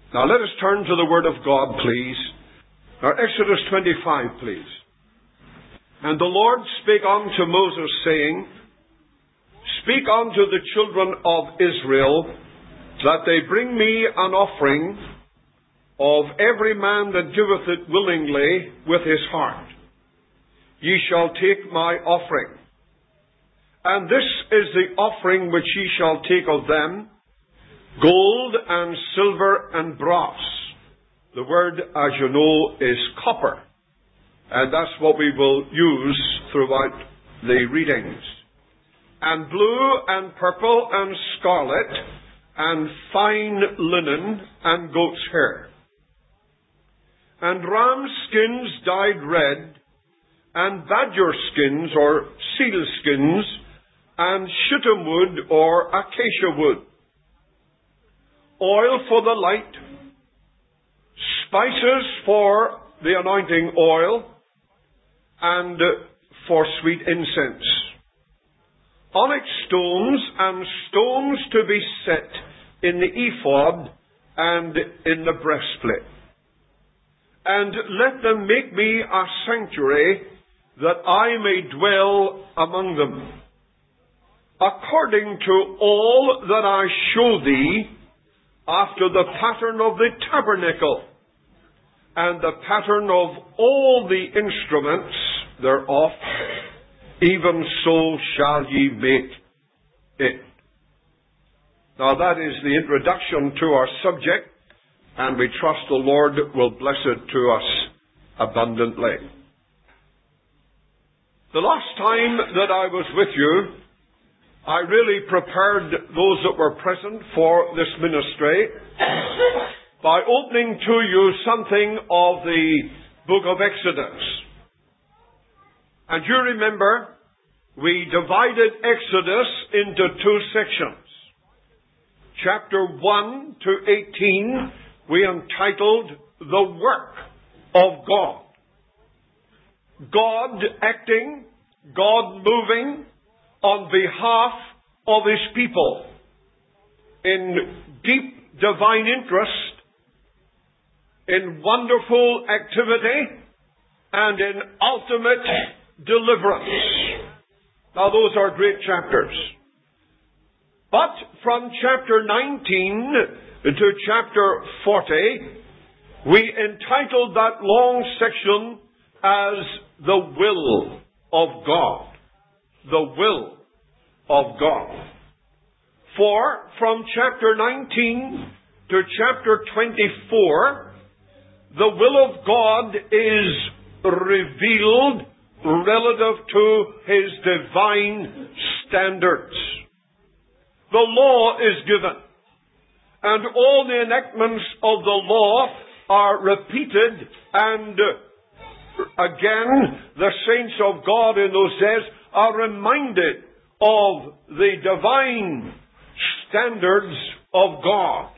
Now let us turn to the Word of God, please. Now Exodus 25, please. And the Lord spake unto Moses, saying, Speak unto the children of Israel, that they bring me an offering of every man that giveth it willingly with his heart. Ye shall take my offering. And this is the offering which ye shall take of them, gold and silver and brass. The word, as you know, is copper. And that's what we will use throughout the readings. And blue and purple and scarlet and fine linen and goat's hair. And ram skins dyed red, and badger skins or seal skins, and shittim wood or acacia wood. Oil for the light, spices for the anointing oil, and for sweet incense. Onyx stones and stones to be set in the ephod and in the breastplate. And let them make me a sanctuary, that I may dwell among them, according to all that I show thee, after the pattern of the tabernacle, and the pattern of all the instruments thereof, even so shall ye make it. Now that is the introduction to our subject, and we trust the Lord will bless it to us abundantly. The last time that I was with you, I really prepared those that were present for this ministry by opening to you something of the book of Exodus. And you remember, we divided Exodus into two sections. Chapter 1 to 18, we entitled The Work of God. God acting, God moving on behalf of His people in deep divine interest, in wonderful activity, and in ultimate deliverance. Now those are great chapters. But from chapter 19 to chapter 40, we entitled that long section as the will of God. The will of God. For from chapter 19 to chapter 24, the will of God is revealed relative to His divine standards. The law is given, and all the enactments of the law are repeated, and again, the saints of God in those days are reminded of the divine standards of God.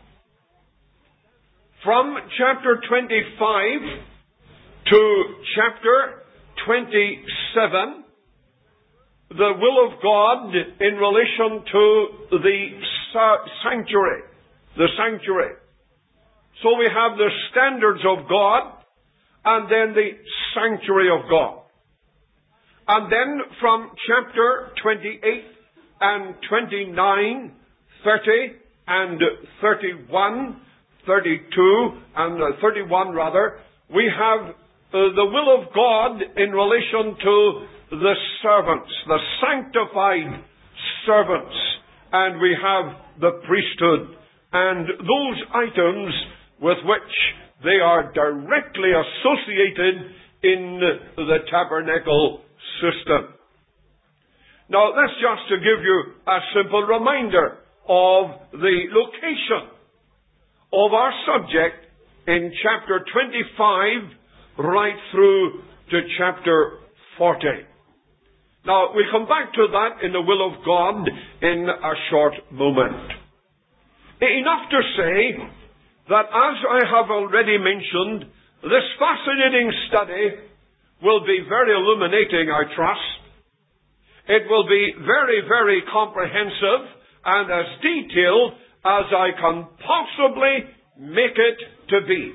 From chapter 25 to chapter 27, the will of God in relation to the sanctuary. The sanctuary. So we have the standards of God, and then the sanctuary of God. And then from chapter 28 and 29, 30 and 31, 32 and 31 rather, we have the will of God in relation to the servants, the sanctified servants, and we have the priesthood, and those items with which they are directly associated in the tabernacle system. Now, that's just to give you a simple reminder of the location of our subject in chapter 25 right through to chapter 40. Now, we'll come back to that in the will of God in a short moment. Enough to say that, as I have already mentioned, this fascinating study will be very illuminating, I trust. It will be very, very comprehensive and as detailed as I can possibly make it to be.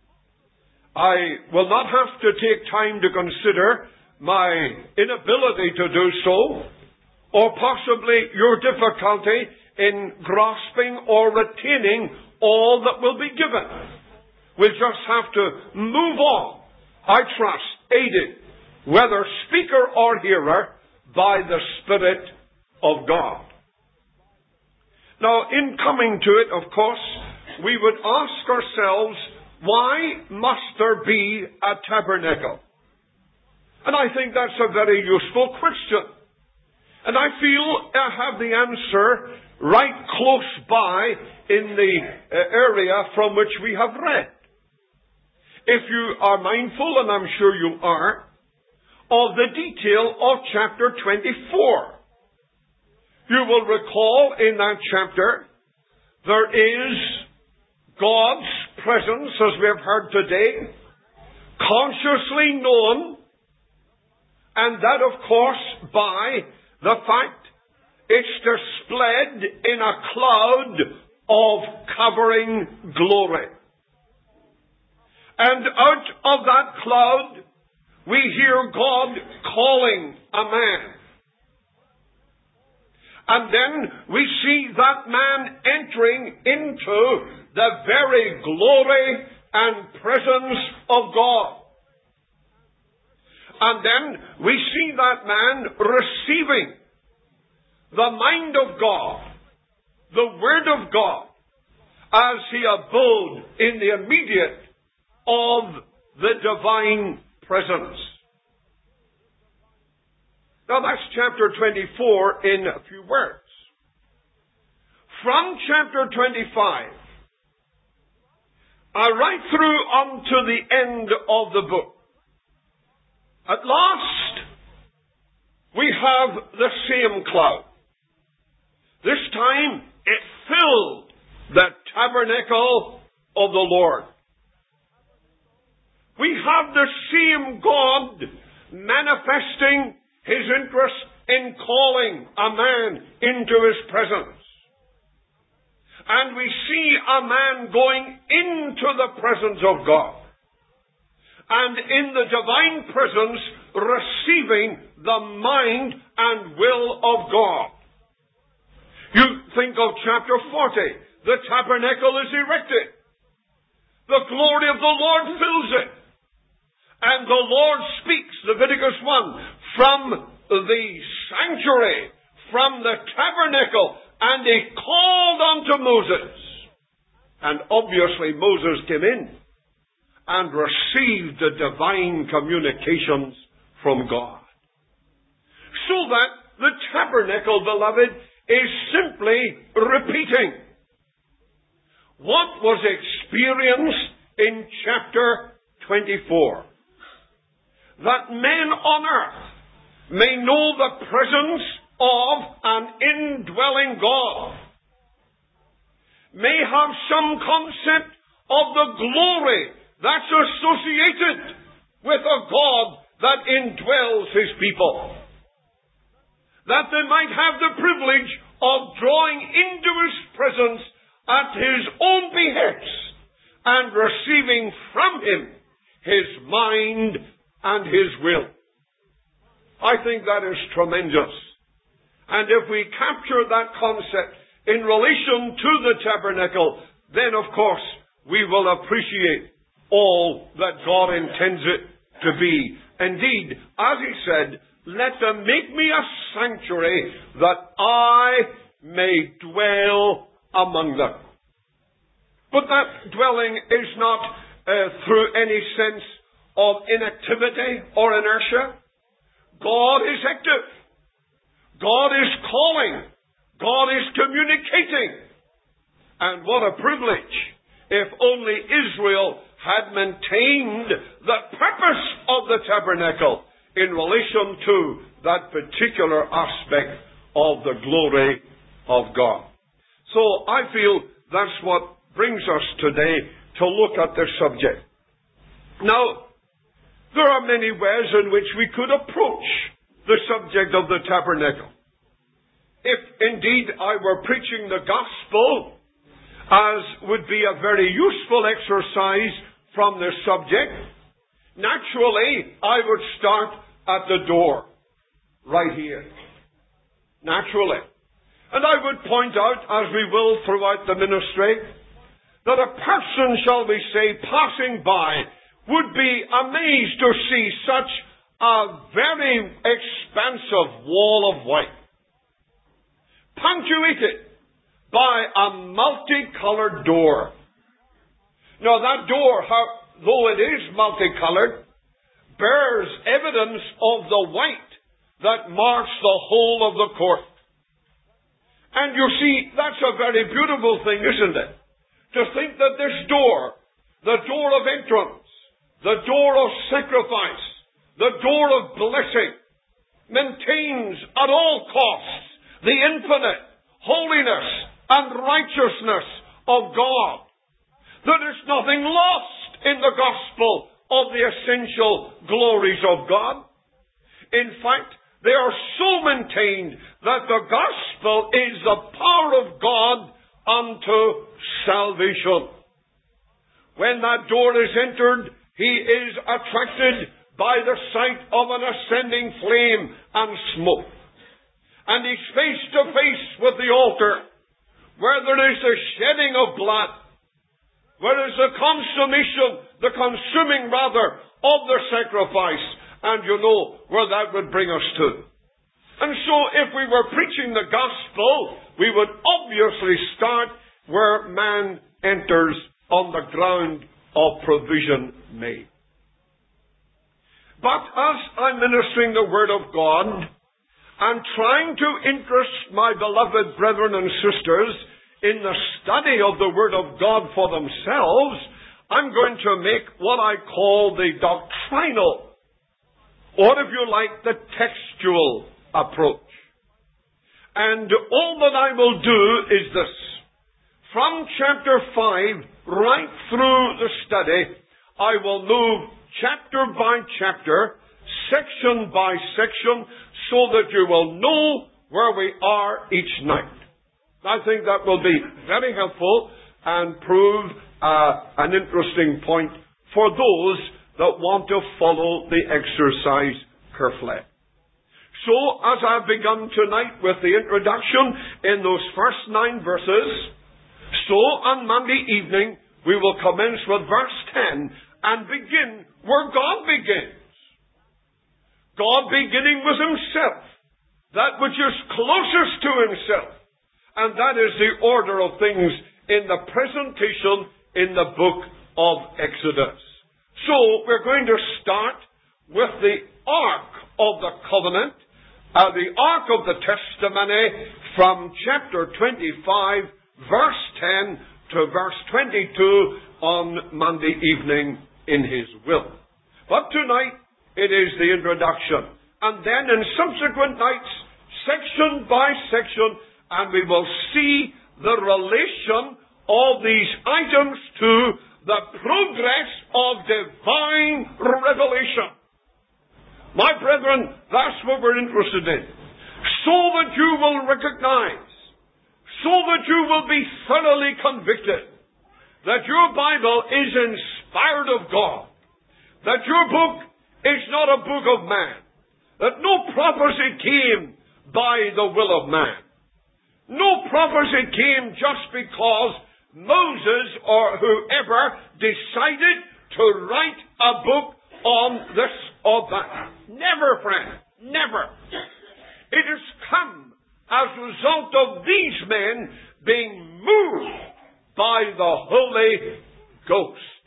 I will not have to take time to consider my inability to do so, or possibly your difficulty in grasping or retaining all that will be given. We'll just have to move on, I trust, aided, whether speaker or hearer, by the Spirit of God. Now, in coming to it, of course, we would ask ourselves, why must there be a tabernacle? And I think that's a very useful question. And I feel I have the answer right close by in the area from which we have read. If you are mindful, and I'm sure you are, of the detail of chapter 24, you will recall in that chapter there is God's presence, as we have heard today, consciously known, and that, of course, by the fact it's displayed in a cloud of covering glory. And out of that cloud, we hear God calling a man. And then we see that man entering into the very glory and presence of God. And then we see that man receiving the mind of God, the Word of God, as he abode in the immediate of the divine presence. Now that's chapter 24 in a few words. From chapter 25, right through unto the end of the book, at last we have the same cloud. This time it filled the tabernacle of the Lord. We have the same God manifesting His interest in calling a man into His presence. And we see a man going into the presence of God. And in the divine presence, receiving the mind and will of God. You think of chapter 40. The tabernacle is erected. The glory of the Lord fills it. And the Lord speaks, Leviticus 1, from the sanctuary, from the tabernacle, and He called unto Moses. And obviously Moses came in and received the divine communications from God. So that the tabernacle, beloved, is simply repeating what was experienced in chapter 24. That men on earth may know the presence of an indwelling God, may have some concept of the glory that's associated with a God that indwells His people, that they might have the privilege of drawing into His presence at His own behest and receiving from Him His mind and His will. I think that is tremendous. And if we capture that concept in relation to the tabernacle, then of course we will appreciate all that God intends it to be. Indeed, as He said, let them make me a sanctuary that I may dwell among them. But that dwelling is not through any sense of inactivity or inertia. God is active. God is calling. God is communicating. And what a privilege if only Israel had maintained the purpose of the tabernacle in relation to that particular aspect of the glory of God. So I feel that's what brings us today to look at this subject. Now, there are many ways in which we could approach the subject of the tabernacle. If indeed I were preaching the gospel as would be a very useful exercise from this subject, naturally, I would start at the door, right here. Naturally. And I would point out, as we will throughout the ministry, that a person, shall we say, passing by, would be amazed to see such a very expansive wall of white, punctuated by a multicolored door. Now that door, though it is multicolored, bears evidence of the white that marks the whole of the court. And you see, that's a very beautiful thing, isn't it? To think that this door, the door of entrance, the door of sacrifice, the door of blessing, maintains at all costs the infinite holiness and righteousness of God. There is nothing lost in the gospel of the essential glories of God. In fact, they are so maintained that the gospel is the power of God unto salvation. When that door is entered, he is attracted by the sight of an ascending flame and smoke. And he's face to face with the altar, where there is the shedding of blood, where is the consuming of the sacrifice, and you know where that would bring us to. And so if we were preaching the gospel, we would obviously start where man enters on the ground of provision made. But as I'm ministering the Word of God, and trying to interest my beloved brethren and sisters in the study of the Word of God for themselves, I'm going to make what I call the doctrinal, or if you like, the textual approach. And all that I will do is this. From chapter 5 right through the study, I will move chapter by chapter, section by section, so that you will know where we are each night. I think that will be very helpful and prove an interesting point for those that want to follow the exercise carefully. So, as I've begun tonight with the introduction in those first 9 verses, so on Monday evening we will commence with verse 10 and begin where God begins. God beginning with himself, that which is closest to himself. And that is the order of things in the presentation in the book of Exodus. So, we're going to start with the Ark of the Covenant, the Ark of the Testimony, from chapter 25, verse 10 to verse 22 on Monday evening in his will. But tonight, it is the introduction. And then in subsequent nights, section by section, and we will see the relation of these items to the progress of divine revelation. My brethren, that's what we're interested in. So that you will recognize, so that you will be thoroughly convicted that your Bible is inspired of God, that your book is not a book of man, that no prophecy came by the will of man. No prophecy came just because Moses or whoever decided to write a book on this or that. Never, friend. Never. It has come as a result of these men being moved by the Holy Ghost.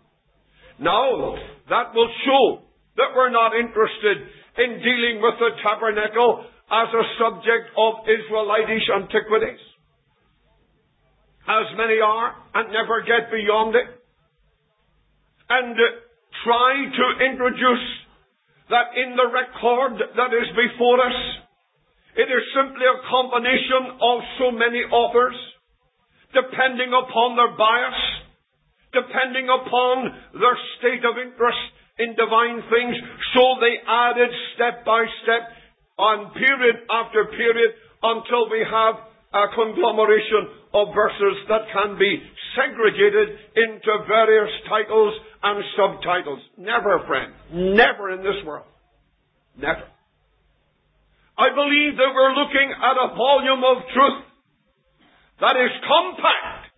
Now, that will show that we're not interested in dealing with the tabernacle as a subject of Israelitish antiquities, as many are, and never get beyond it, and try to introduce that in the record that is before us, it is simply a combination of so many authors, depending upon their bias, depending upon their state of interest in divine things, so they added step by step, on period after period, until we have a conglomeration of verses that can be segregated into various titles and subtitles. Never, friend. Never in this world. Never. I believe that we're looking at a volume of truth that is compact,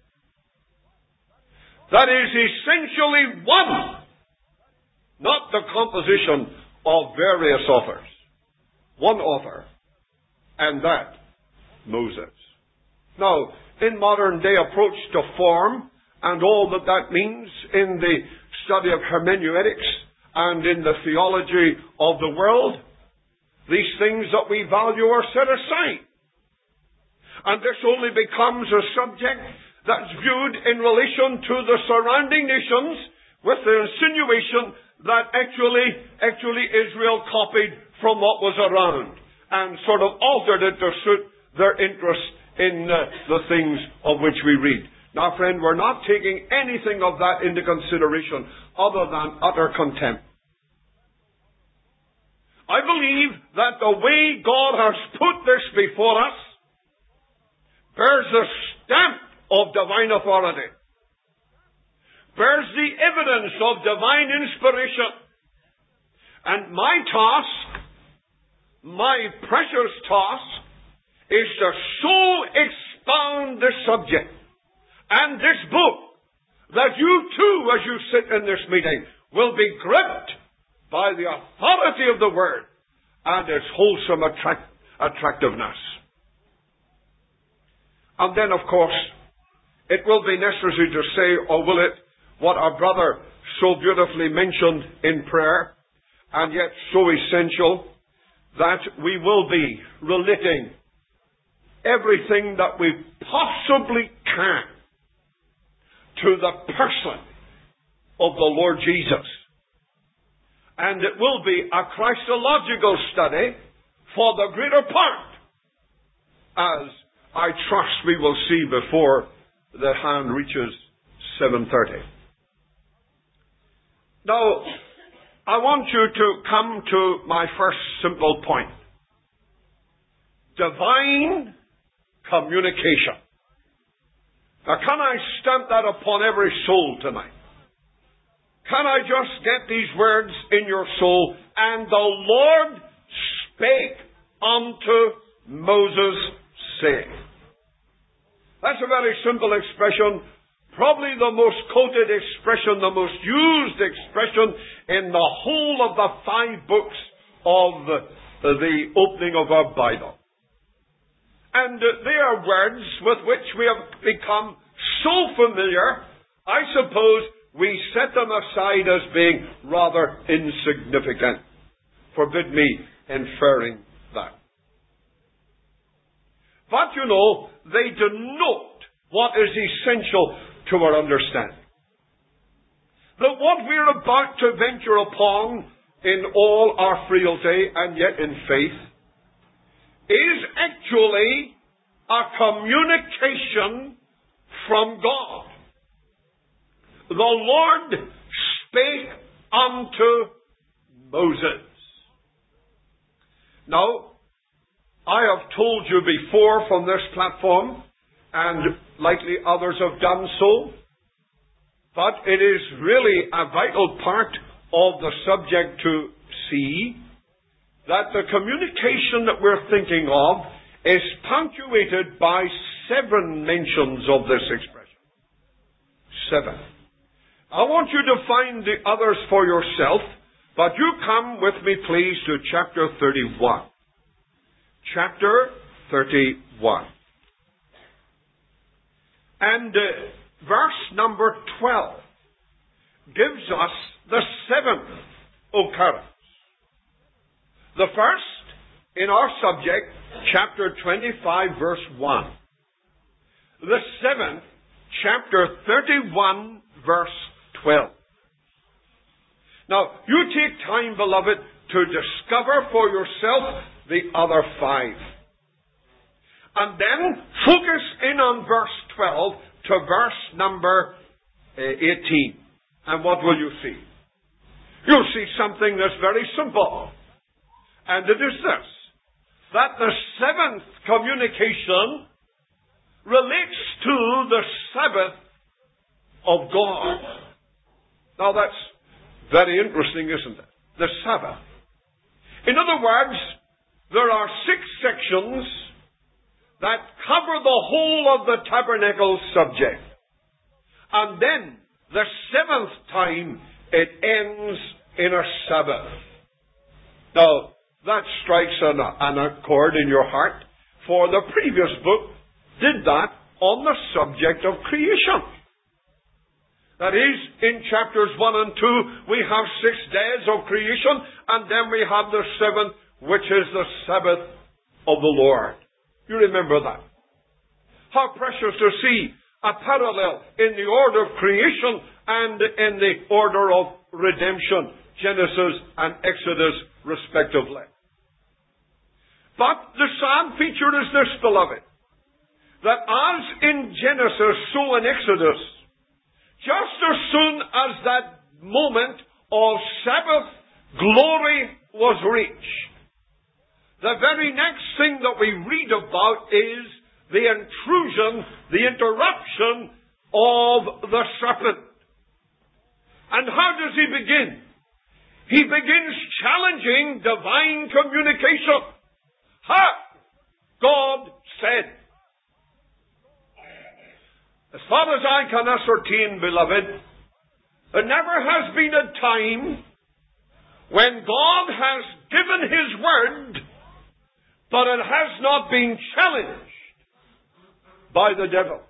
that is essentially one, not the composition of various authors. One author, and that, Moses. Now, in modern day approach to form and all that that means in the study of hermeneutics and in the theology of the world, these things that we value are set aside. And this only becomes a subject that's viewed in relation to the surrounding nations with the insinuation that actually Israel copied from what was around and sort of altered it to suit their interest in the things of which we read. Now, friend, we're not taking anything of that into consideration other than utter contempt. I believe that the way God has put this before us bears the stamp of divine authority, bears the evidence of divine inspiration. And my task, my precious task, is to so expound this subject and this book that you too, as you sit in this meeting, will be gripped by the authority of the Word and its wholesome attractiveness. And then, of course, it will be necessary to say, or will it, what our brother so beautifully mentioned in prayer, and yet so essential, that we will be relating everything that we possibly can to the person of the Lord Jesus. And it will be a Christological study for the greater part, as I trust we will see before the hand reaches 7:30. Now, I want you to come to my first simple point. Divine communication. Now, can I stamp that upon every soul tonight? Can I just get these words in your soul? And the Lord spake unto Moses, saying. That's a very simple expression. Probably the most quoted expression, the most used expression in the whole of the 5 books of the opening of our Bible. And they are words with which we have become so familiar, I suppose we set them aside as being rather insignificant. Forbid me inferring that. But you know, they denote what is essential to our understanding. That what we're about to venture upon in all our frailty and yet in faith is actually a communication from God. The Lord spake unto Moses. Now, I have told you before from this platform, and likely others have done so, but it is really a vital part of the subject to see that the communication that we're thinking of is punctuated by 7 mentions of this expression. 7. I want you to find the others for yourself, but you come with me, please, to chapter 31. Chapter 31. And verse number 12 gives us the 7th occurrence. The first, in our subject, chapter 25, verse 1. The 7th, chapter 31, verse 12. Now, you take time, beloved, to discover for yourself the other 5. And then focus in on verse 12 to verse number 18. And what will you see? You'll see something that's very simple. And it is this, that the 7th communication relates to the Sabbath of God. Now that's very interesting, isn't it? The Sabbath. In other words, there are 6 sections that cover the whole of the tabernacle subject. And then, the 7th time, it ends in a Sabbath. Now, that strikes an accord in your heart, for the previous book did that on the subject of creation. That is, in chapters 1 and 2, we have 6 days of creation, and then we have the 7th, which is the Sabbath of the Lord. You remember that. How precious to see a parallel in the order of creation and in the order of redemption, Genesis and Exodus respectively. But the sad feature is this, beloved, that as in Genesis, so in Exodus, just as soon as that moment of Sabbath glory was reached, the very next thing that we read about is the intrusion, the interruption of the serpent. And how does he begin? He begins challenging divine communication. Ha! God said. As far as I can ascertain, beloved, there never has been a time when God has given His word, but it has not been challenged by the devil.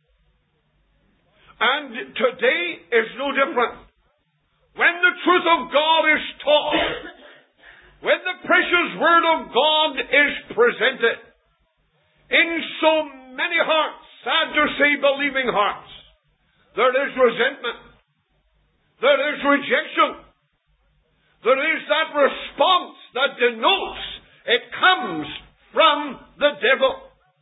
And today is no different. When the truth of God is taught, when the precious word of God is presented, in so many hearts, sad to say, believing hearts, there is resentment, there is rejection, there is that response that denotes it comes from the devil.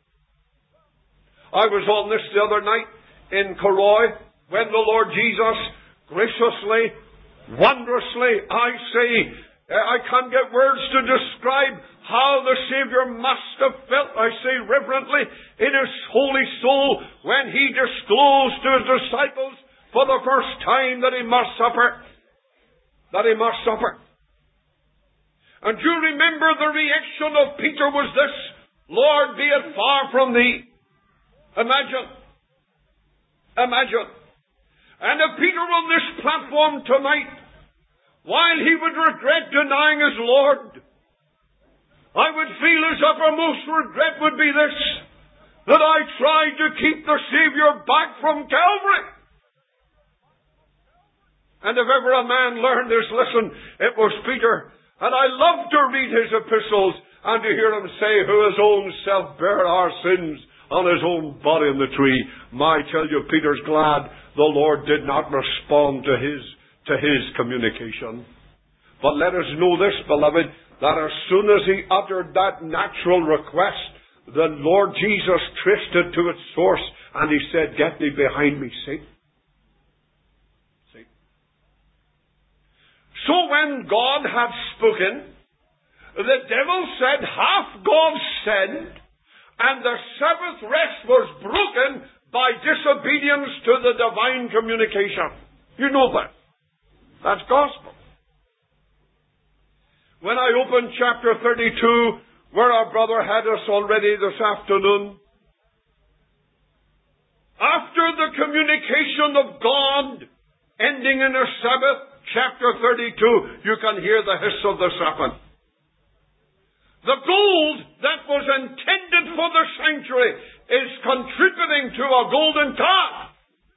I was on this the other night in Corroy when the Lord Jesus graciously, wondrously, I can't get words to describe how the Savior must have felt, I say reverently, in His holy soul when He disclosed to His disciples for the first time that He must suffer. That He must suffer. And you remember the reaction of Peter was this: Lord, be it far from Thee. Imagine. And if Peter on this platform tonight, while he would regret denying his Lord, I would feel his uppermost regret would be this: that I tried to keep the Savior back from Calvary. And if ever a man learned this lesson, it was Peter. And I love to read his epistles and to hear him say, who his own self bare our sins on His own body on the tree. I tell you, Peter's glad the Lord did not respond to his communication. But let us know this, beloved, that as soon as he uttered that natural request, the Lord Jesus traced it to its source, and He said, get thee behind me, Satan. So when God had spoken, the devil said, hath God said, and the Sabbath rest was broken by disobedience to the divine communication. You know that. That's gospel. When I opened chapter 32, where our brother had us already this afternoon, after the communication of God ending in a Sabbath, chapter 32, you can hear the hiss of the serpent. The gold that was intended for the sanctuary is contributing to a golden calf.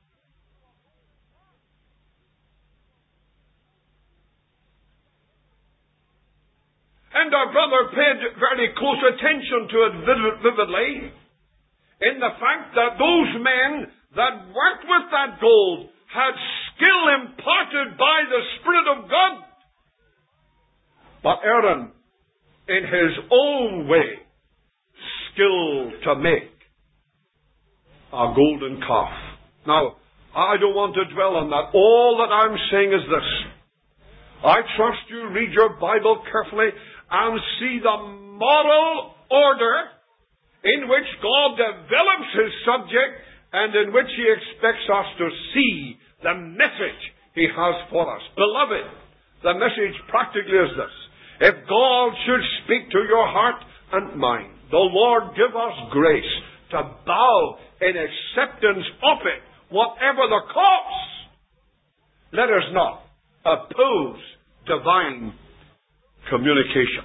And our brother paid very close attention to it vividly in the fact that those men that worked with that gold had skill imparted by the Spirit of God. But Aaron, in his own way, skill to make a golden calf. Now, I don't want to dwell on that. All that I'm saying is this: I trust you read your Bible carefully and see the moral order in which God develops His subject and in which He expects us to see the message He has for us. Beloved, the message practically is this. If God should speak to your heart and mind, the Lord give us grace to bow in acceptance of it, whatever the cost. Let us not oppose divine communication.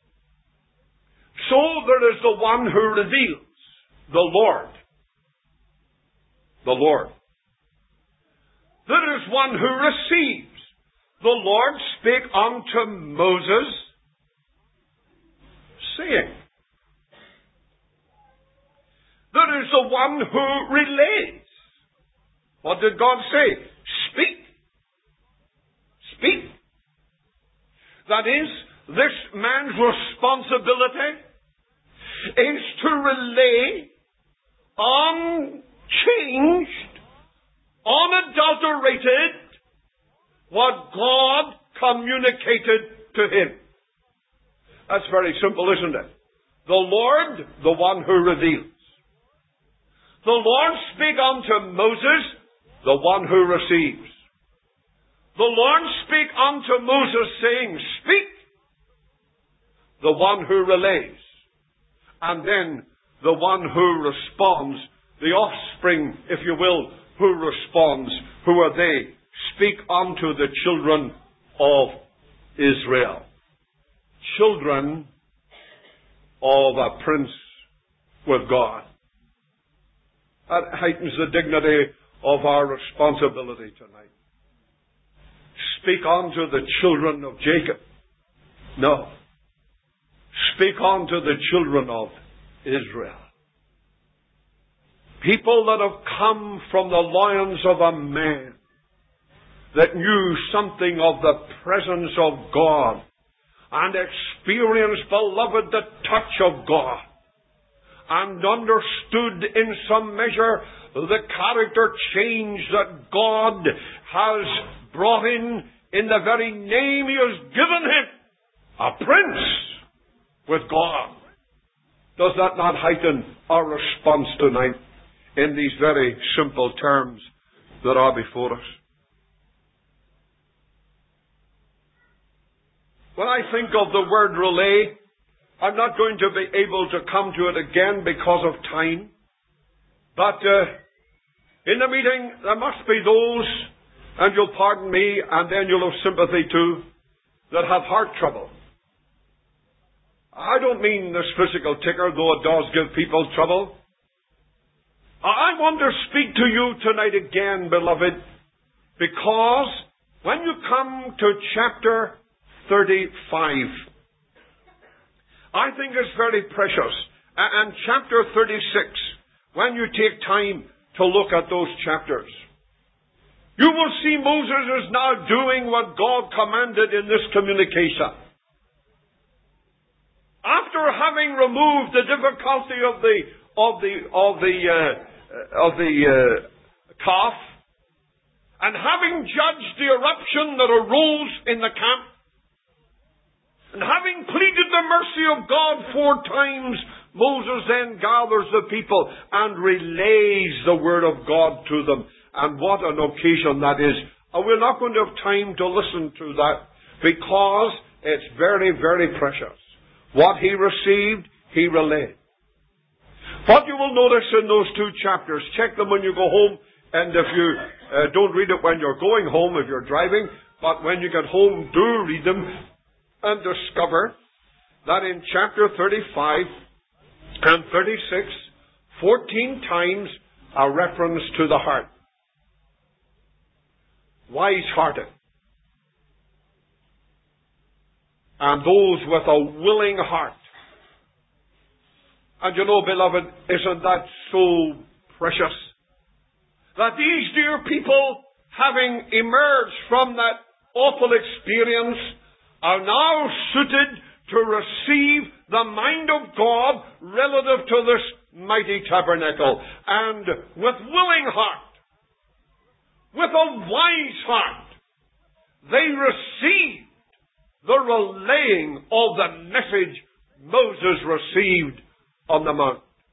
So there is the one who reveals, the Lord. The Lord. There is one who receives. The Lord spake unto Moses, saying. There is the one who relays. What did God say? Speak. Speak. That is, this man's responsibility is to relay unchanged, unadulterated, what God communicated to him. That's very simple, isn't it? The Lord, the one who reveals. The Lord spake unto Moses, the one who receives. The Lord spake unto Moses, saying, Speak, the one who relays. And then the one who responds, the offspring, if you will, who responds. Who are they? Speak unto the children of Israel. Children of a prince with God. That heightens the dignity of our responsibility tonight. Speak unto the children of Jacob. No. Speak unto the children of Israel. People that have come from the loins of a man that knew something of the presence of God and experienced, beloved, the touch of God and understood in some measure the character change that God has brought in the very name He has given him, a prince with God. Does that not heighten our response tonight in these very simple terms that are before us? When I think of the word relay, I'm not going to be able to come to it again because of time. But in the meeting, there must be those, and you'll pardon me, and then you'll have sympathy too, that have heart trouble. I don't mean this physical ticker, though it does give people trouble. I want to speak to you tonight again, beloved, because when you come to chapter 35, I think it's very precious. And chapter 36, when you take time to look at those chapters, you will see Moses is now doing what God commanded in this communication. After having removed the difficulty of the calf, and having judged the eruption that arose in the camp, and having pleaded the mercy of God 4 times, Moses then gathers the people and relays the word of God to them. And what an occasion that is. We're not going to have time to listen to that because it's very, very precious. What he received, he relayed. What you will notice in those 2 chapters, check them when you go home, and if you don't read it when you're going home, if you're driving, but when you get home, do read them and discover that in chapter 35 and 36, 14 times a reference to the heart. Wise-hearted. And those with a willing heart. And you know, beloved, isn't that so precious? That these dear people, having emerged from that awful experience, are now suited to receive the mind of God relative to this mighty tabernacle. And with willing heart, with a wise heart, they received the relaying of the message Moses received on the mount.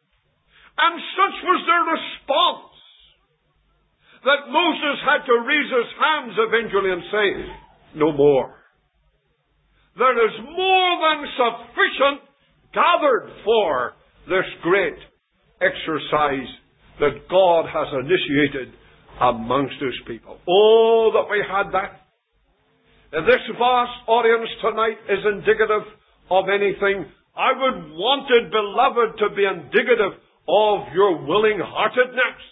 And such was their response that Moses had to raise his hands eventually and say, no more. There is more than sufficient gathered for this great exercise that God has initiated amongst His people. Oh, that we had that. If this vast audience tonight is indicative of anything, I would want it, beloved, to be indicative of your willing-heartedness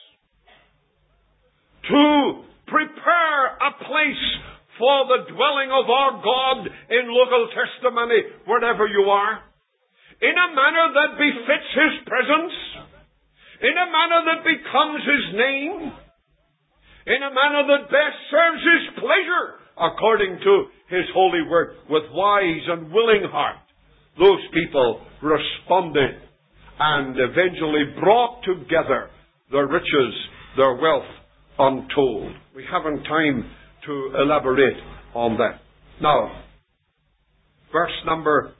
to prepare a place for the dwelling of our God in local testimony wherever you are, in a manner that befits His presence, in a manner that becomes His name, in a manner that best serves His pleasure according to His holy word. With wise and willing heart, those people responded and eventually brought together their riches, their wealth untold. We haven't time to elaborate on that. Now, verse number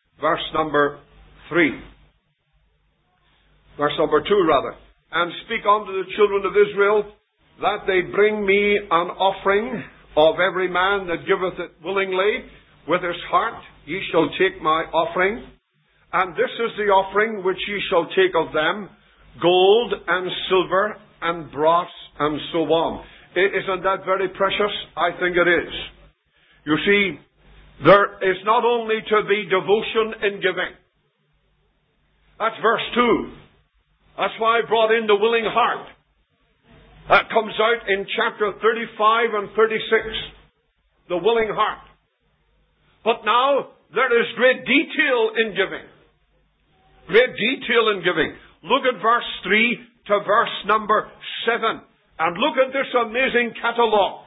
3. Verse number 2, rather. And speak unto the children of Israel, that they bring me an offering of every man that giveth it willingly with his heart. Ye shall take my offering. And this is the offering which ye shall take of them, gold and silver and brass and so on. Isn't that very precious? I think it is. You see, there is not only to be devotion in giving. That's verse 2. That's why I brought in the willing heart. That comes out in chapter 35 and 36. The willing heart. But now, there is great detail in giving. Great detail in giving. Look at verse 3 to verse number 7. And look at this amazing catalogue.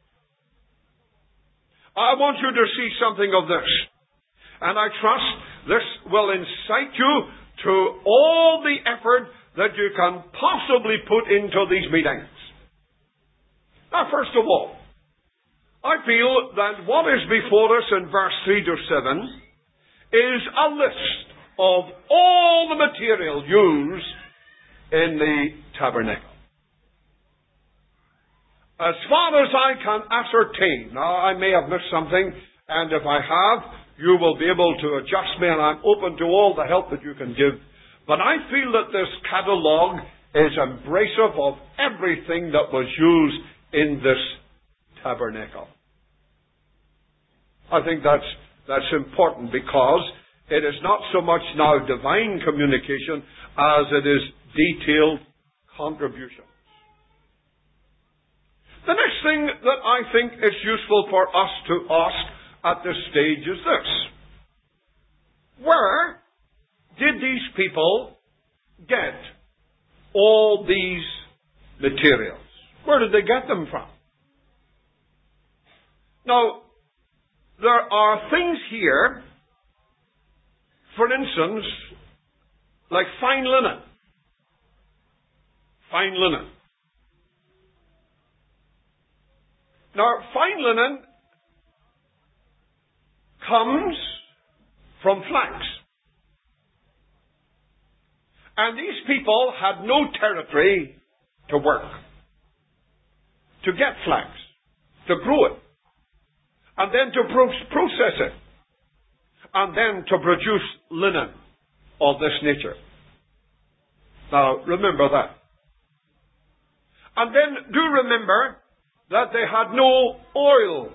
I want you to see something of this. And I trust this will incite you to all the effort that you can possibly put into these meetings. Now, first of all, I feel that what is before us in verse 3 to 7 is a list of all the material used in the tabernacle. As far as I can ascertain, now I may have missed something, and if I have, you will be able to adjust me, and I'm open to all the help that you can give. But I feel that this catalogue is embracive of everything that was used in this tabernacle. I think that's important, because it is not so much now divine communication as it is detailed contribution. The next thing that I think is useful for us to ask at this stage is this. Where did these people get all these materials? Where did they get them from? Now, there are things here, for instance, like fine linen. Fine linen. Now, fine linen comes from flax. And these people had no territory to work, to get flax, to grow it, and then to process it, and then to produce linen of this nature. Now, remember that. And then do remember that they had no oil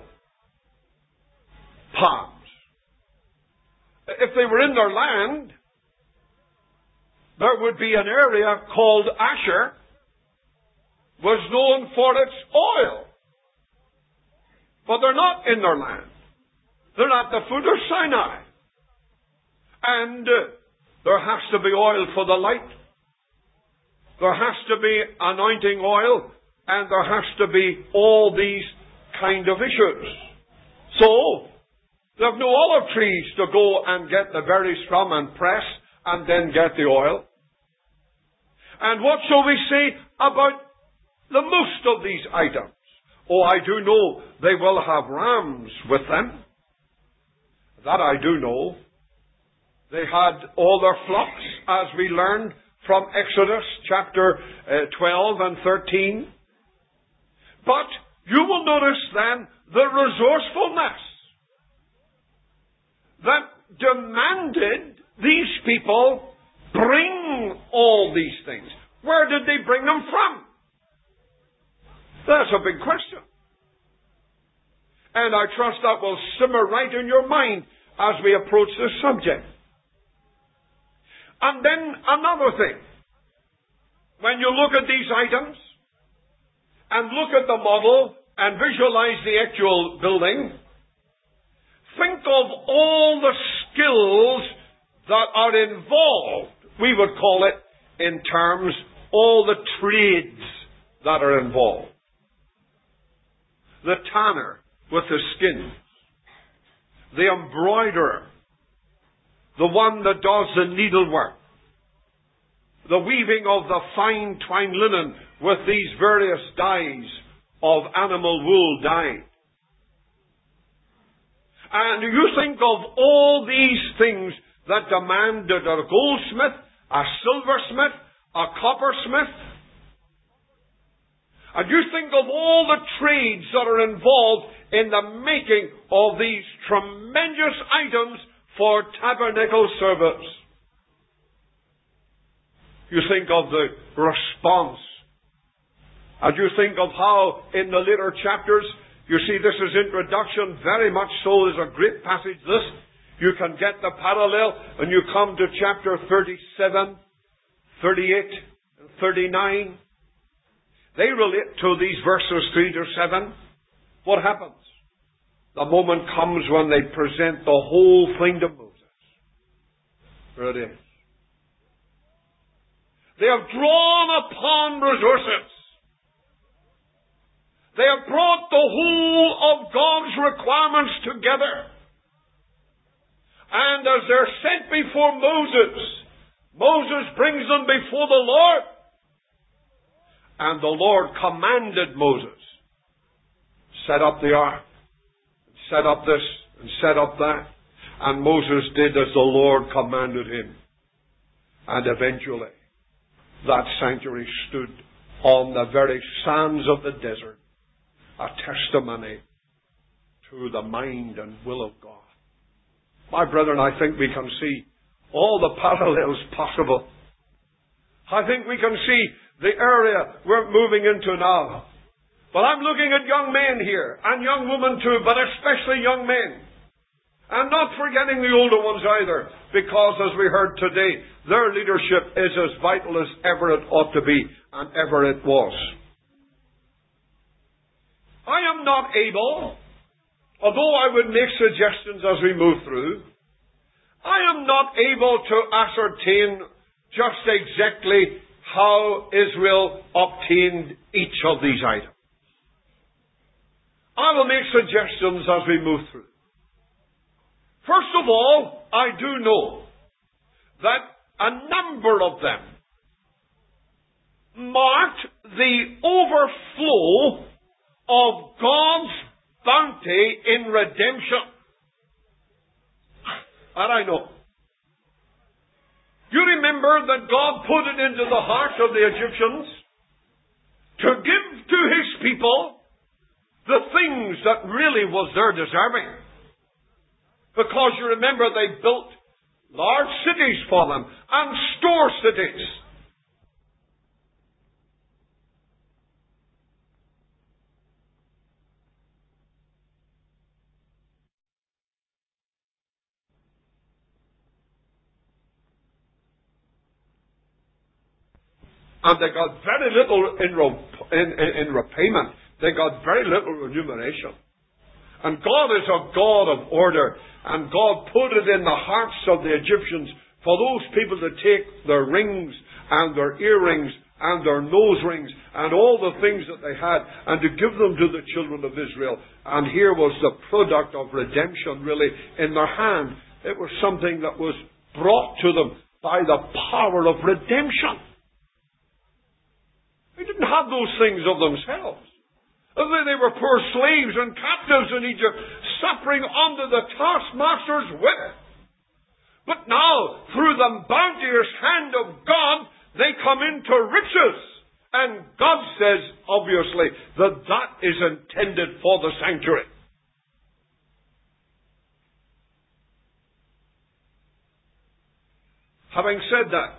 palms. If they were in their land, there would be an area called Asher, was known for its oil. But they're not in their land. They're at the foot of Sinai. And there has to be oil for the light. There has to be anointing oil. And there has to be all these kind of issues. So, they have no olive trees to go and get the berries from and press and then get the oil. And what shall we say about the most of these items? Oh, I do know they will have rams with them. That I do know. They had all their flocks, as we learned from Exodus chapter 12 and 13. But you will notice then the resourcefulness that demanded these people bring all these things. Where did they bring them from? That's a big question. And I trust that will simmer right in your mind as we approach this subject. And then another thing. When you look at these items and look at the model and visualize the actual building, think of all the skills that are involved. We would call it, in terms, all the trades that are involved. The tanner with the skins, the embroiderer, the one that does the needlework, the weaving of the fine twined linen with these various dyes of animal wool dyed. And you think of all these things that demanded a goldsmith, a silversmith, a coppersmith. And you think of all the trades that are involved in the making of these tremendous items for tabernacle service. You think of the response. And you think of how in the later chapters, you see this is introduction, very much so is a great passage this. You can get the parallel and you come to chapter 37, 38, and 39. They relate to these verses 3 to 7. What happens? The moment comes when they present the whole thing to Moses. There it is. They have drawn upon resources. They have brought the whole of God's requirements together. And as they're sent before Moses, Moses brings them before the Lord. And the Lord commanded Moses, set up the ark, set up this, and set up that. And Moses did as the Lord commanded him. And eventually, that sanctuary stood on the very sands of the desert, a testimony to the mind and will of God. My brethren, I think we can see all the parallels possible. I think we can see the area we're moving into now. But I'm looking at young men here, and young women too, but especially young men. And not forgetting the older ones either, because as we heard today, their leadership is as vital as ever it ought to be, and ever it was. I am not able, although I would make suggestions as we move through, I am not able to ascertain just exactly how Israel obtained each of these items. I will make suggestions as we move through. First of all, I do know that a number of them marked the overflow of God's bounty in redemption. And I know. You remember that God put it into the hearts of the Egyptians to give to His people the things that really was their deserving. Because you remember they built large cities for them and store cities. And they got very little in repayment. They got very little remuneration. And God is a God of order. And God put it in the hearts of the Egyptians for those people to take their rings and their earrings and their nose rings and all the things that they had and to give them to the children of Israel. And here was the product of redemption really in their hand. It was something that was brought to them by the power of redemption. They didn't have those things of themselves. They were poor slaves and captives in Egypt, suffering under the taskmaster's whip. But now, through the bounteous hand of God, they come into riches. And God says, obviously, that that is intended for the sanctuary. Having said that,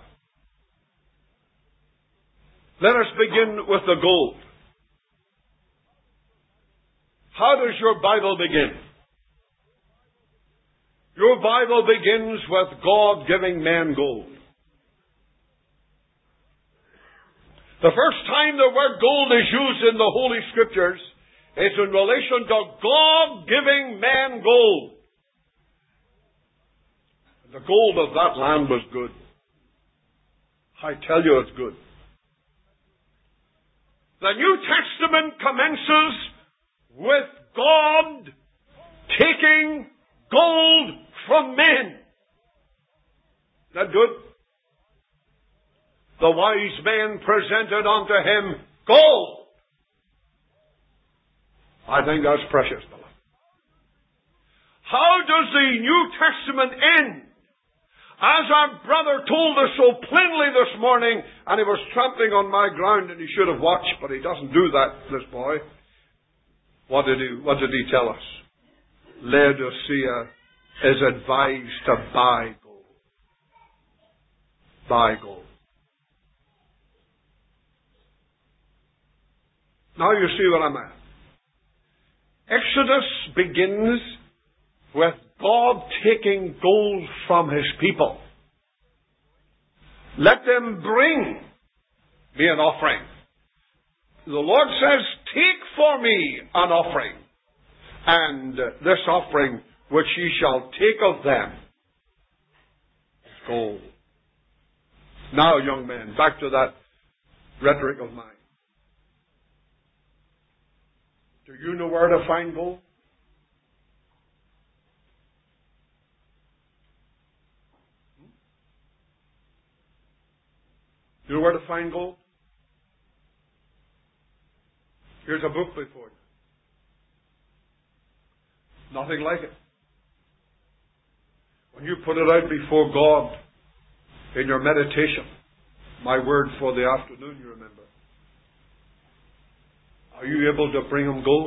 let us begin with the gold. How does your Bible begin? Your Bible begins with God giving man gold. The first time the word gold is used in the Holy Scriptures is in relation to God giving man gold. The gold of that land was good. I tell you it's good. The New Testament commences with God taking gold from men. Is that good? The wise men presented unto him gold. I think that's precious, beloved. How does the New Testament end? As our brother told us so plainly this morning, and he was trampling on my ground, and he should have watched, but he doesn't do that, this boy. What did he tell us? Laodicea is advised to buy gold. Buy gold. Now you see what I'm at. Exodus begins with God taking gold from His people. Let them bring me an offering. The Lord says, take for me an offering, and this offering which ye shall take of them is gold. Now, young men, back to that rhetoric of mine. Do you know where to find gold? You know where to find gold? Here's a book before you. Nothing like it. When you put it out before God in your meditation, my word for the afternoon, you remember. Are you able to bring Him gold?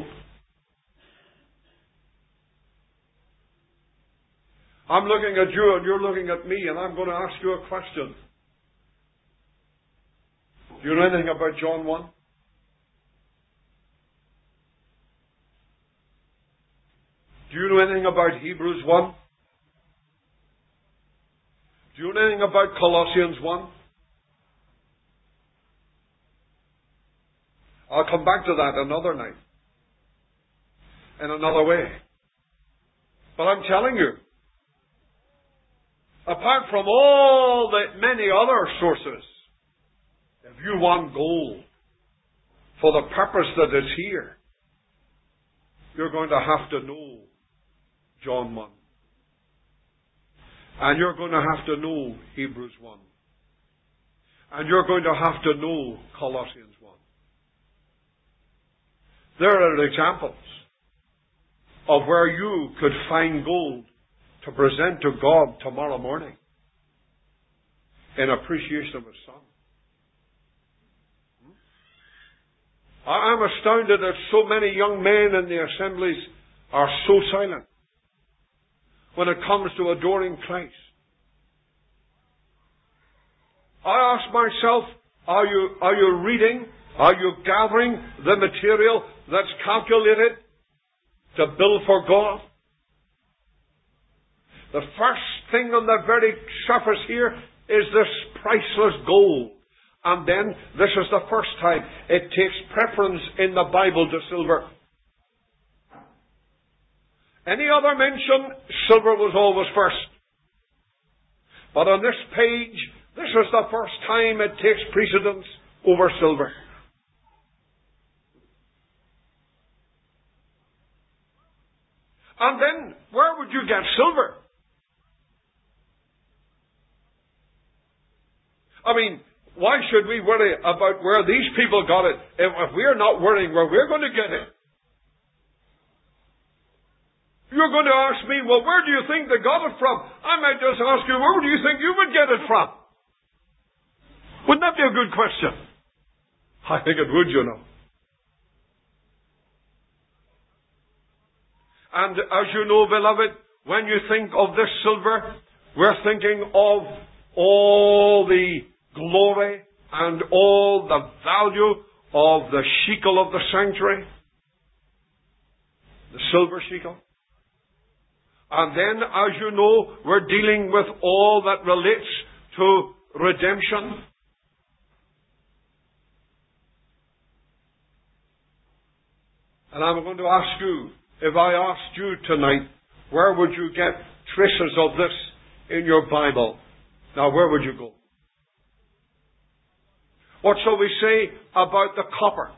I'm looking at you and you're looking at me, and I'm going to ask you a question. Do you know anything about John 1? Do you know anything about Hebrews 1? Do you know anything about Colossians 1? I'll come back to that another night, in another way. But I'm telling you, apart from all the many other sources, if you want gold for the purpose that is here, you're going to have to know John 1. And you're going to have to know Hebrews 1. And you're going to have to know Colossians 1. There are examples of where you could find gold to present to God tomorrow morning in appreciation of His Son. I'm astounded that so many young men in the assemblies are so silent when it comes to adoring Christ. I ask myself, are you reading? Are you gathering the material that's calculated to build for God? The first thing on the very surface here is this priceless gold. And then, this is the first time it takes preference in the Bible to silver. Any other mention, silver was always first. But on this page, this is the first time it takes precedence over silver. And then, where would you get silver? I mean, why should we worry about where these people got it if we're not worrying where we're going to get it? You're going to ask me, well, where do you think they got it from? I might just ask you, where do you think you would get it from? Wouldn't that be a good question? I think it would, you know. And as you know, beloved, when you think of this silver, we're thinking of all the glory and all the value of the shekel of the sanctuary, the silver shekel. And then, as you know, we're dealing with all that relates to redemption. And I'm going to ask you, if I asked you tonight, where would you get traces of this in your Bible? Now, where would you go? What shall we say about the copper?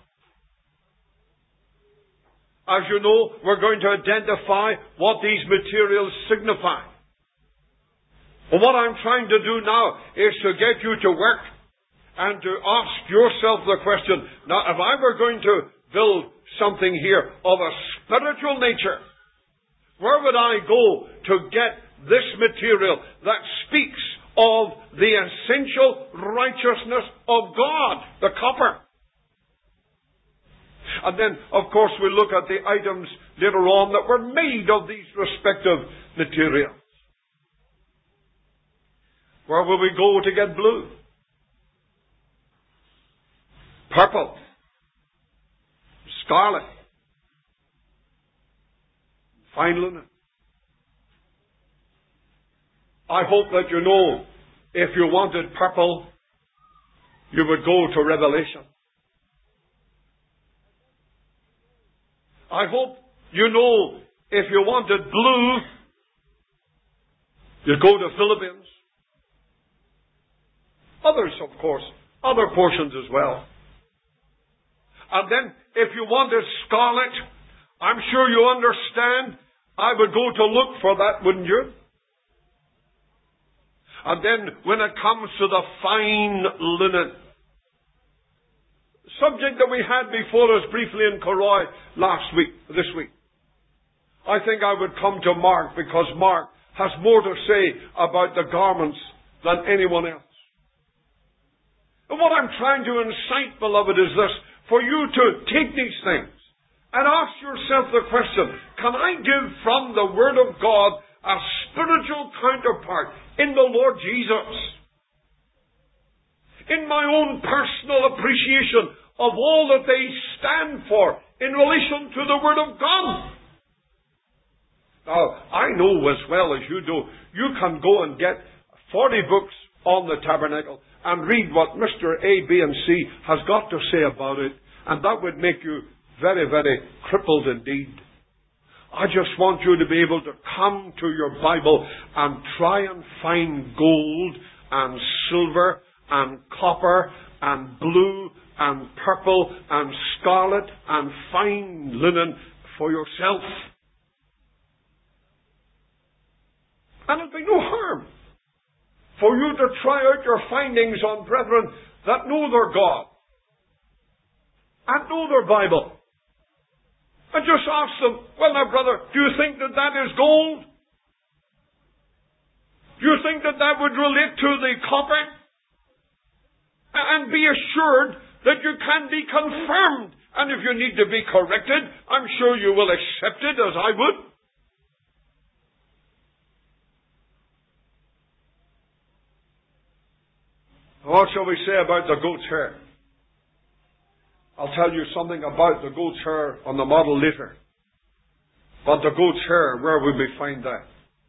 As you know, we're going to identify what these materials signify. But what I'm trying to do now is to get you to work and to ask yourself the question, now, if I were going to build something here of a spiritual nature, where would I go to get this material that speaks of the essential righteousness of God, the copper? And then, of course, we look at the items later on that were made of these respective materials. Where will we go to get blue? Purple. Scarlet. Fine linen. I hope that you know, if you wanted purple, you would go to Revelation. I hope you know, if you wanted blue, you'd go to Philippians. Others, of course, other portions as well. And then, if you wanted scarlet, I'm sure you understand, I would go to look for that, wouldn't you? And then, when it comes to the fine linen, subject that we had before us briefly in Corroy this week, I think I would come to Mark, because Mark has more to say about the garments than anyone else. And what I'm trying to incite, beloved, is this: for you to take these things and ask yourself the question, can I give from the Word of God a spiritual counterpart in the Lord Jesus? In my own personal appreciation of all that they stand for in relation to the Word of God. Now, I know as well as you do, you can go and get 40 books on the tabernacle and read what Mr. A, B, and C has got to say about it, and that would make you very, very crippled indeed. I just want you to be able to come to your Bible and try and find gold and silver and copper and blue and purple and scarlet and fine linen for yourself. And it'll be no harm for you to try out your findings on brethren that know their God and know their Bible. And just ask them, well now brother, do you think that that is gold? Do you think that that would relate to the copper? And be assured that you can be confirmed. And if you need to be corrected, I'm sure you will accept it as I would. What shall we say about the goat's hair? I'll tell you something about the goat's hair on the model later. But the goat's hair, where will we find that?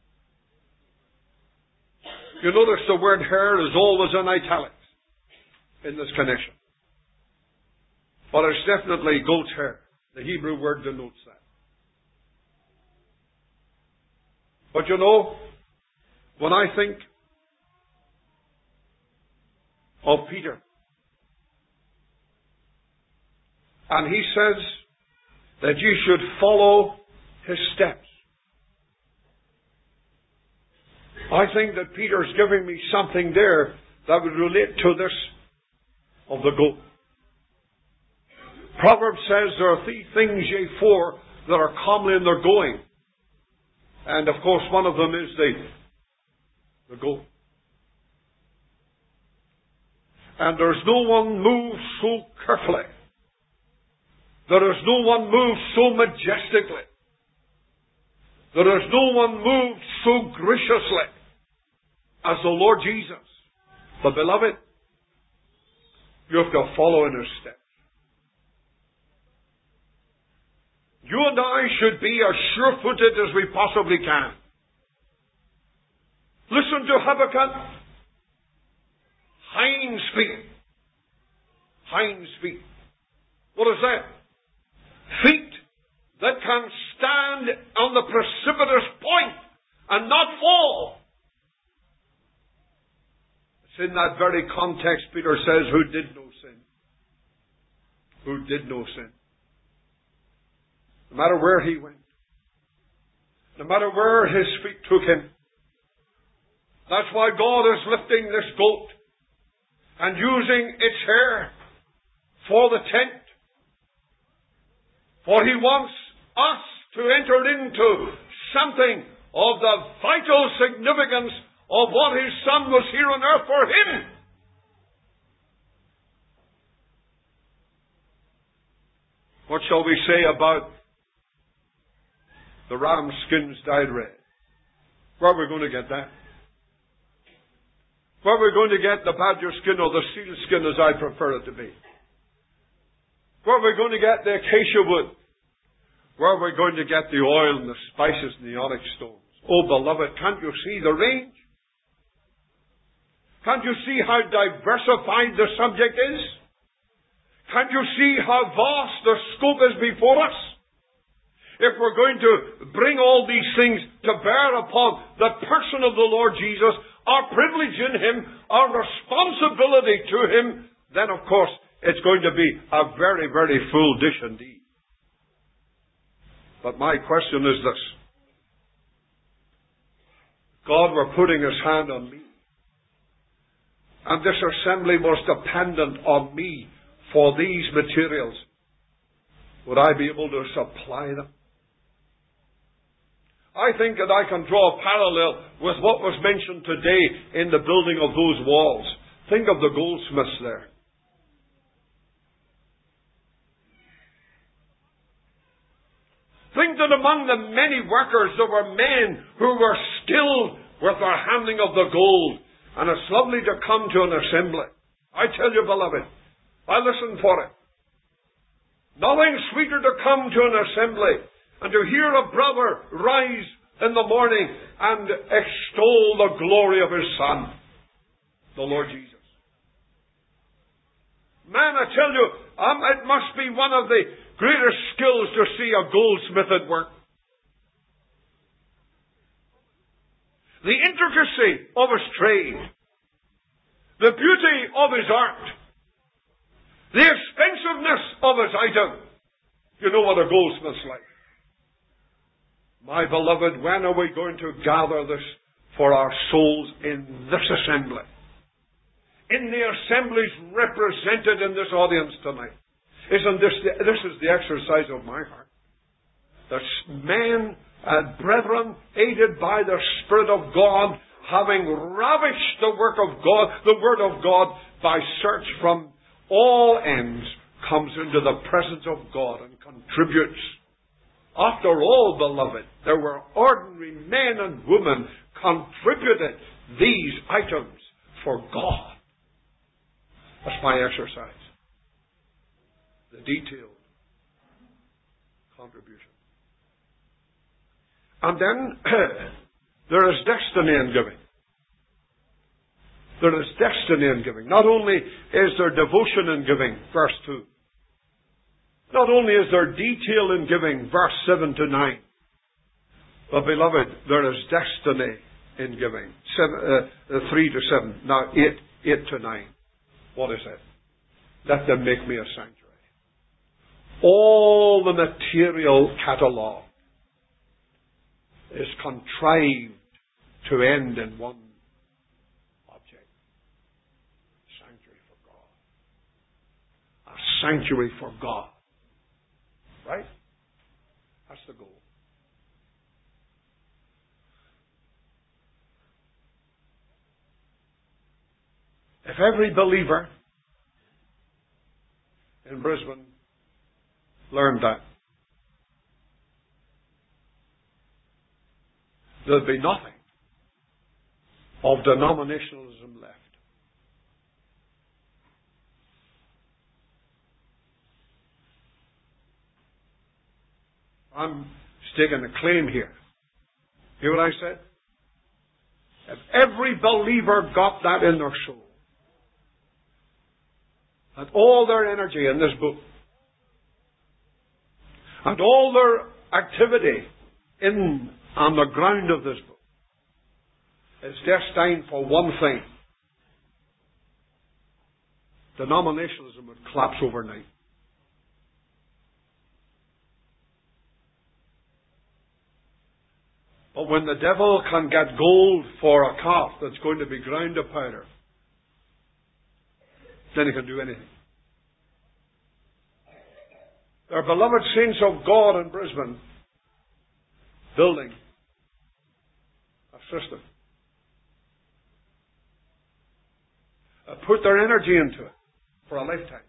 You notice the word hair is always in italics in this connection. But it's definitely goat's hair. The Hebrew word denotes that. But you know, when I think of Peter, and he says that you should follow his steps, I think that Peter's giving me something there that would relate to this of the goat. Proverbs says there are three things, yea, four, that are comely in their going. And of course one of them is the goat. And there's no one moved so carefully. There is no one moved so majestically. There is no one moved so graciously as the Lord Jesus. But beloved, you have to follow in His steps. You and I should be as sure-footed as we possibly can. Listen to Habakkuk. Hinds feet. Hinds feet. What is that? Feet that can stand on the precipitous point and not fall. It's in that very context Peter says, who did no sin. Who did no sin. No matter where he went. No matter where his feet took him. That's why God is lifting this goat and using its hair for the tent. For He wants us to enter into something of the vital significance of what His Son was here on earth for Him. What shall we say about the ram skins dyed red? Where are we going to get that? Where are we going to get the badger skin or the seal skin, as I prefer it to be? Where are we going to get the acacia wood? Where are we going to get the oil and the spices and the onyx stones? Oh, beloved, can't you see the range? Can't you see how diversified the subject is? Can't you see how vast the scope is before us? If we're going to bring all these things to bear upon the person of the Lord Jesus, our privilege in Him, our responsibility to Him, then of course it's going to be a very, very full dish indeed. But my question is this. God were putting His hand on me, and this assembly was dependent on me for these materials. Would I be able to supply them? I think that I can draw a parallel with what was mentioned today in the building of those walls. Think of the goldsmiths there. Think that among the many workers there were men who were skilled with their handling of the gold. And it's lovely to come to an assembly. I tell you, beloved, I listen for it. Nothing sweeter to come to an assembly and to hear a brother rise in the morning and extol the glory of his Son, the Lord Jesus. Man, I tell you, it must be one of the greatest skills to see a goldsmith at work. The intricacy of his trade, the beauty of his art, the expensiveness of his item. You know what a goldsmith's like. My beloved, when are we going to gather this for our souls in this assembly? In the assemblies represented in this audience tonight. Isn't this is the exercise of my heart. That men and brethren, aided by the Spirit of God, having ravished the work of God, the Word of God, by search from all ends, comes into the presence of God and contributes. After all, beloved, there were ordinary men and women contributed these items for God. That's my exercise. The detailed contribution. And then there is destiny in giving. There is destiny in giving. Not only is there devotion in giving, verse 2. Not only is there detail in giving, verse 7 to 9. But beloved, there is destiny in giving. 3 to 7. Now 8 to 9. What is it? Let them make me a sanctuary. All the material catalogue is contrived to end in one object. Sanctuary for God. A sanctuary for God. Right? That's the goal. If every believer in Brisbane learned that, there'd be nothing of denominationalism left. I'm staking a claim here. Hear what I said? If every believer got that in their soul, and all their energy in this book, and all their activity in on the ground of this book, is destined for one thing: denominationalism would collapse overnight. But when the devil can get gold for a calf that's going to be ground to powder, then he can do anything. There are beloved saints of God in Brisbane building a system. Put their energy into it for a lifetime.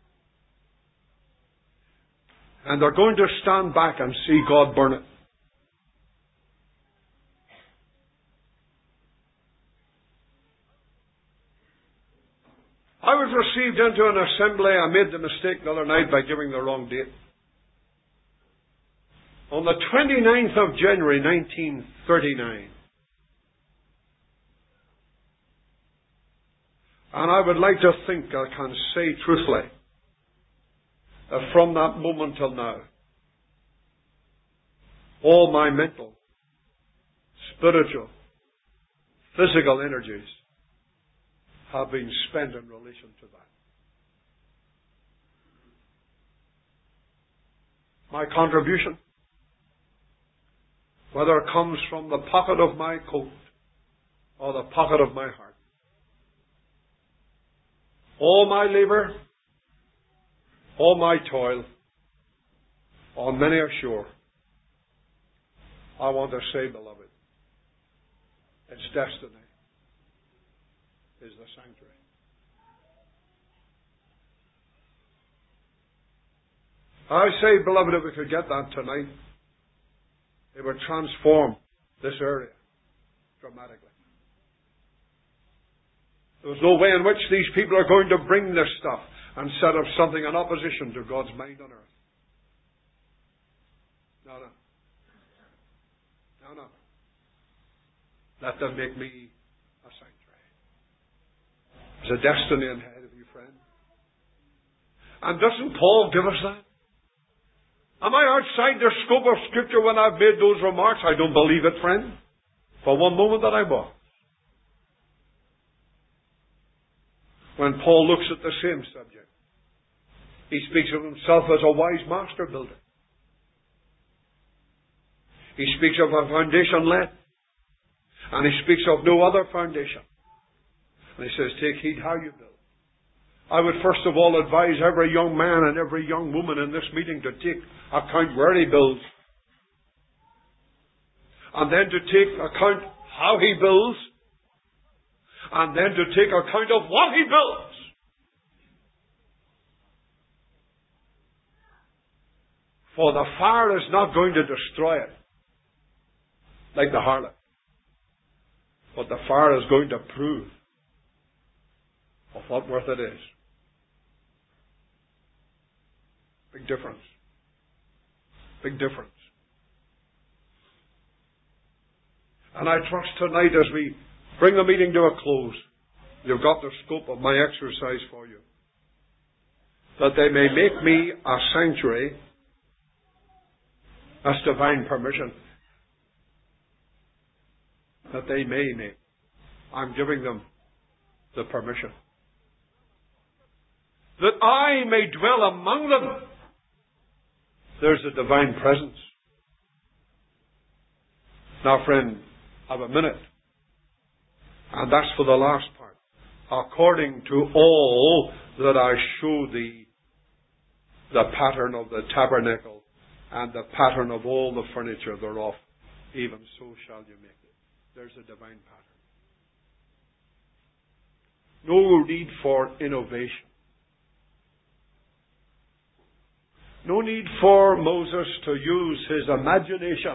And they're going to stand back and see God burn it. I was received into an assembly. I made the mistake the other night by giving the wrong date. On the 29th of January 1939. And I would like to think I can say truthfully that from that moment till now, all my mental, spiritual, physical energies have been spent in relation to that. My contribution, whether it comes from the pocket of my coat or the pocket of my heart, all my labour, all my toil, on many a shore, I want to say, beloved, its destiny is the sanctuary. I say, beloved, if we could get that tonight, it would transform this area dramatically. There's no way in which these people are going to bring this stuff and set up something in opposition to God's mind on earth. No, no. No, no. Let them make me a sanctuary. There's a destiny ahead of you, friend. And doesn't Paul give us that? Am I outside the scope of Scripture when I've made those remarks? I don't believe it, friend. For one moment that I was. When Paul looks at the same subject, he speaks of himself as a wise master builder. He speaks of a foundation led. And he speaks of no other foundation. And he says, take heed how you build. I would first of all advise every young man and every young woman in this meeting to take account where he builds. And then to take account how he builds. And then to take account of what he builds. For the fire is not going to destroy it like the harlot. But the fire is going to prove of what worth it is. Big difference. Big difference. And I trust tonight as we bring the meeting to a close, you've got the scope of my exercise for you. That they may make me a sanctuary. That's divine permission. That they may make. I'm giving them the permission. That I may dwell among them. There's a divine presence. Now, friend, I have a minute. And that's for the last part. According to all that I show thee, the pattern of the tabernacle and the pattern of all the furniture thereof, even so shall you make it. There's a divine pattern. No need for innovation. No need for Moses to use his imagination.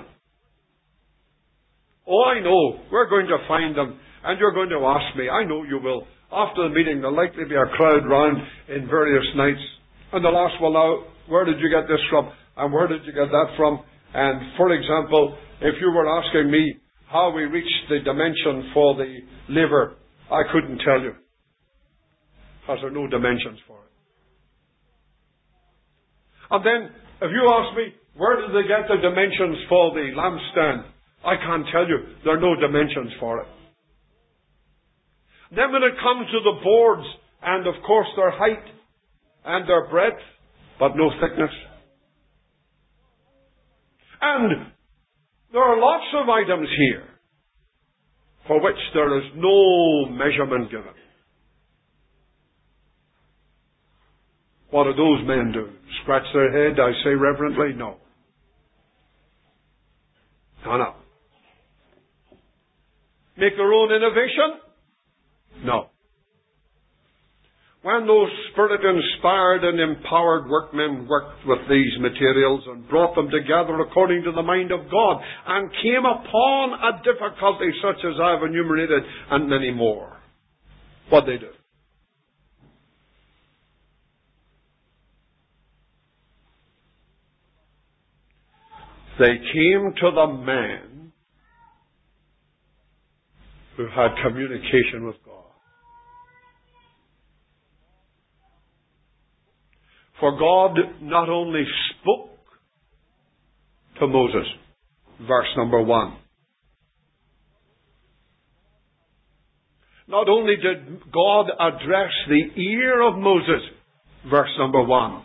Oh, I know. We're going to find them. And you're going to ask me. I know you will. After the meeting, there'll likely be a crowd round in various nights. And they'll ask, well now, where did you get this from? And where did you get that from? And for example, if you were asking me how we reached the dimension for the liver, I couldn't tell you. Because there are no dimensions for it. And then, if you ask me, where did they get the dimensions for the lampstand? I can't tell you. There are no dimensions for it. Then when it comes to the boards, and of course their height and their breadth, but no thickness. And there are lots of items here for which there is no measurement given. What do those men do? Scratch their head, I say reverently? No. No. Make their own innovation? No. When those Spirit-inspired and empowered workmen worked with these materials and brought them together according to the mind of God and came upon a difficulty such as I have enumerated and many more, what did they do? They came to the man who had communication with God. For God not only spoke to Moses, verse number 1. Not only did God address the ear of Moses, verse number 1.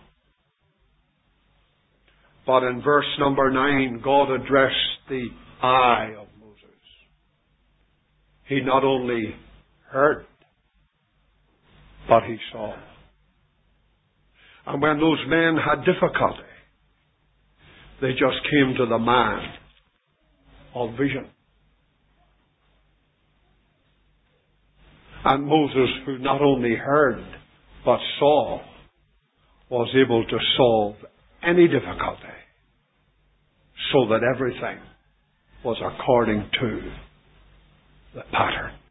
But in verse number 9, God addressed the eye of Moses. He not only heard, but he saw. And when those men had difficulty, they just came to the man of vision. And Moses, who not only heard, but saw, was able to solve any difficulty so that everything was according to the pattern.